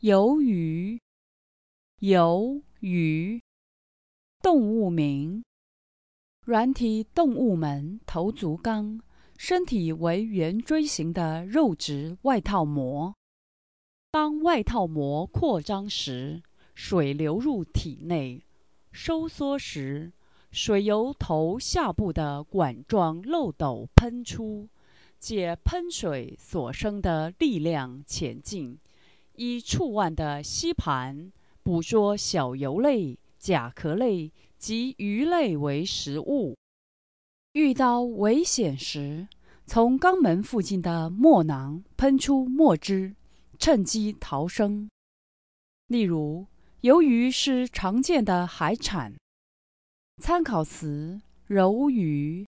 鱿鱼，鱿鱼，动物名。软体动物门头足纲，身体为圆锥形的肉质外套膜。当外套膜扩张时，水流入体内；收缩时，水由头下部的管状漏斗喷出，借喷水所生的力量前进，以触腕的吸盘捕捉小油类、甲壳类及鱼类为食物。遇到危险时，从肛门附近的墨囊喷出墨汁，趁机逃生。例如，鱿鱼是常见的海产。参考词：柔鱼。